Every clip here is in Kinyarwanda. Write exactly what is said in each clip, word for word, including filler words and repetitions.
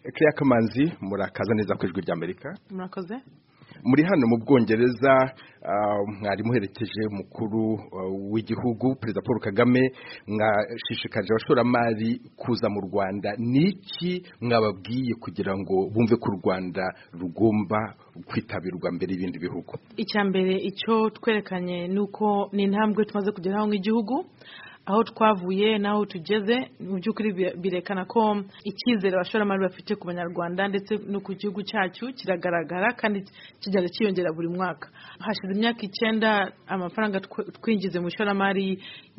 Claire Kamanzi murakaza neza ku ijwi rya Amerika. Murakoze. Muri hano mu Bwongereza mwari muherekeje mukuru w'igihugu Perezida Paul Kagame, mwashishikaje abashoramari kuza mu Rwanda. Niki mwababwiye kugira ngo bumve ko u Rwanda rugomba kwitabirwa mbere y'ibindi bihugu? Icyambere icyo twerekanye nuko ni intambwe tumaze kugeraho nk'igihugu, aho twavuye naho tugeze. Mu by'ukuri birekana ko icyizere abashoramari bafite ku Banyarwanda ndetse no ku gihugu cyacu kiragaragara kandi kijya cyiyongera buri mwaka. Hashize imyaka icyenda amafaranga twinjize mu ishoramari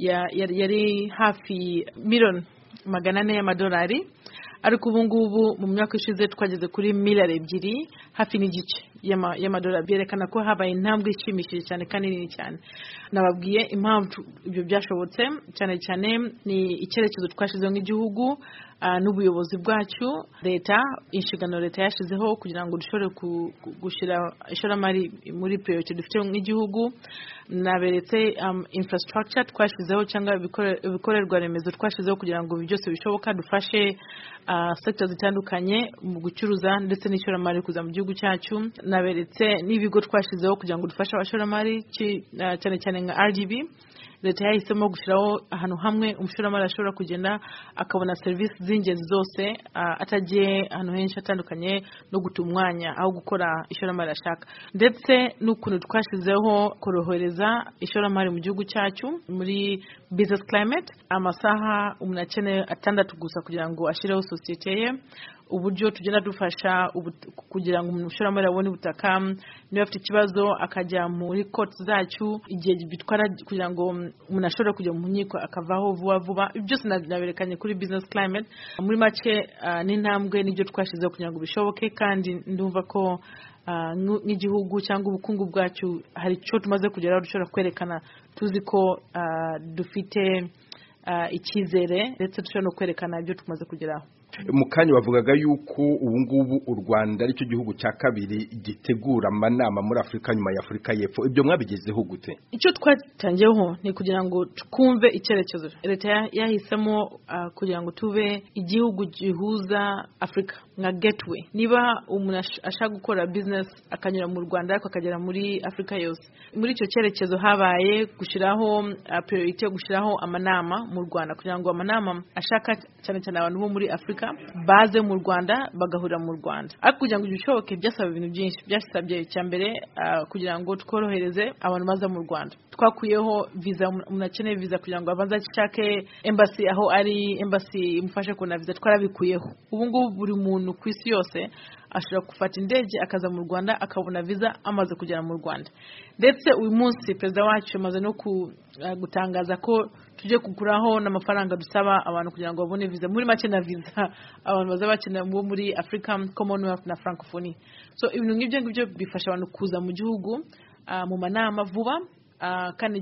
yari hafi miliyoni magana ane y'amadolari, ariko ubu ngubu mu myaka ishize twageze kuri miliyari ebyiri hafi n'igice y'amadolari. Byerekana ko habaye intambwe ishimishije cyane kandi nini cyane. Nababwiye impamvu ibyo byashobotse, cyane cyane ni icyerekezo twashizeho nk'igihugu n'ubuyobozi bwacu, leta, inshingano leta yashizeho kugira ngo dushobore gushyira ishoramari muri priority dufite nk'igihugu. Naberetse um, infrastructure twashizeho cyangwa ibikorerwa remezo twashizeho kugira ngo byose bishoboka dufashe uh, sector zitandukanye mu gucuruza ndetse n'ishoramari kuza mu gihugu cyacu. Naberetse n'ibigo twashizeho kugira ngo dufashe abashoramari uh, cyane cyane nka R G B. Leta yahisemo gushyiraho ahantu hamwe umushoramari ashobora kugenda akabona service z'ingenzi zose, uh, atagiye ahantu henshi atandukanye no guta umwanya aho gukora ishoramari ashaka. Ndetse n'ukuntu twashizeho korohereza ishoramari mu gihugu cyacu muri business climate, amasaha umuntu akeneye atandatu gusa kugira ngo ashyireho sosiyete ye. Uburyo tugenda dufasha kugira ngo umushoramari abone ubutaka, niba afite ikibazo akajya muri court zacu igihe bitwara kugira ngo umuntu ashobora kujya mu nkiko akavaho vuba vuba. Byose naberekanye kuri business climate. Muri make uh, n'intambwe nibyo twashizeho kugira ngo bishoboke, kandi ndumva ko uh, nk'igihugu cyangwa ubukungu bwacu hari cyo tumaze kugeraho dushobora kwerekana tuzi ko uh, dufite uh, icyizere ndetse dushobora no kwerekana ibyo tumaze kugeraho. Mukanya bavugaga yuko ubu ngubu u Rwanda ari cyo gihugu cya kabiri gitegura amanama muri Afrika nyuma ya Afrika y'Epfo. Ibyo mwabigezeho gute? Icyo twatangiyeho ni kugira ngo twumve icyerekezo leta yahisemo uh, kugira ngo tube igihugu gihuza Afrika nka gateway. Niba umuntu ashaka gukora business akanyura mu Rwanda ariko akagera muri Afrika yose, muri icyo cyerekezo habaye gushiraho uh, priority yo gushiraho amanama mu Rwanda kugira ngo amanama ashaka cyane cyane abantu bo muri Afrika baze mu Rwanda bagahurira mu Rwanda. Ariko kugira ngo bishoboke byasaba ibintu byinshi. Byasabye cyambere uh, kugira ngo tworohereze abantu baza mu Rwanda. Twakuyeho visa, umuntu akeneye visa kugira ngo abanze ashake embassy aho ari embassy imufashe kubona visa, twarabikuyeho. Ubu ngubu buri muntu ku isi yose ashobora gufata indege akaza mu Rwanda akabona visa amaze kugera mu Rwanda. Ndetse uyu munsi perezida wacu amaze no gutangaza ko tujye kuguraho n'amafaranga dusaba abantu kugira ngo babone visa. Muri make na visa abantu baza bakenera muri Africa, Commonwealth na Francophonie. So ibintu ngibyo ngibyo bifasha abantu kuza mu gihugu uh, mu manama vuba. Uh, kandi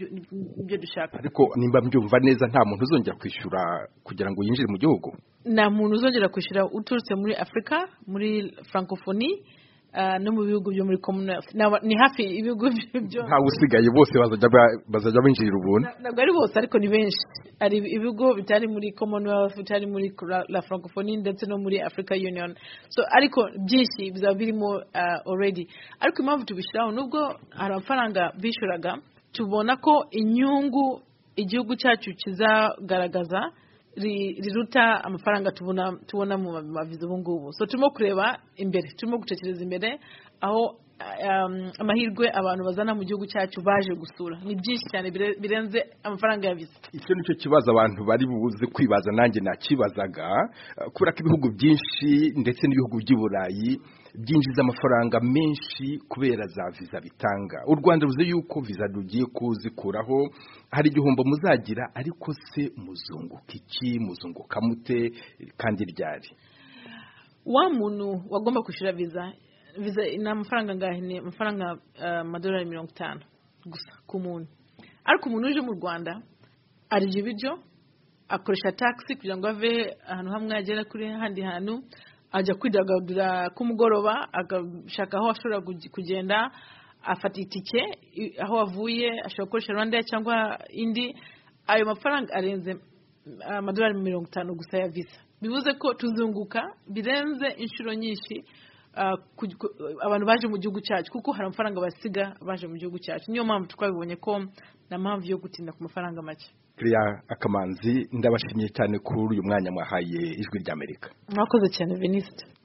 ibyo dushaka. Ariko nimba mbyumva neza nta muntu uzongera kwishyura kugira ngo yinjire mu gihugu? Nta muntu uzongera kwishyura uturutse muri Afrika, muri Francophonie uh, no mu bihugu byo muri Commonwealth. Ni hafi ibihugu byo nta usigaye bose bazajya bazajya binjira ubuntu. Ntabwo ari bose ariko ni benshi. Ari ibihugu bitari muri Commonwealth, bitari muri la Francophonie ndetse no muri Africa Union. So ariko byinshi bizaba birimo uh, already. Ariko impamvu tubishiraho nubwo hari amafaranga bishuraga, tubona ko inyungu igihugu cyacu kizagaragaza riruta amafaranga tubona tubona mu maviza ubu ngubu. So turimo kureba imbere, turimo gutekereza imbere aho um, amahirwe abantu bazana mu gihugu cyacu baje gusura ni byinshi cyane birenze amafaranga ya visa. Icyo nicyo kibazo abantu bari buze kwibaza, nanjye nakibazaga, kubera ko ibihugu byinshi ndetse n'ibihugu by'i Burayi byinjiza amafaranga menshi kubera za visa bitanga. U Rwanda ruze yuko visa rugiye kuzikuraho, hari igihombo muzagira, ariko se muzunguka iki, muzunguka mute kandi ryari? Wa muntu wagomba kushira visa visa ina amafaranga ngahe? Amafaranga amadolari uh, mirongo itanu gusa ku muntu. Ariko umuntu uje mu Rwanda arije ibiryo, akoresha taxi kugira ngo ave ahantu hamwe agera kuri handi hantu, ajya kwidagadura ku mugoroba, agashaka aho ashobora kugenda, afata itike aho avuye, ashobora gukoresha Rwanda cyangwa indi. Ayo mafaranga arenze amadolari mirongo itanu gusa ya visa. bivuze ko tuzunguka birenze inshuro nyinshi abantu baje mu gihugu cyacu kuko hari amafaranga basiga baje mu gihugu cyacu. Niyo mpamvu twabibonye ko na mpamvu yo gutinda ku mafaranga make. Claire Akamanzi ndabashimiye cyane kuri uyu mwanya mwahaye Ijwi ry'Amerika. Mwakoze cyane Veniste.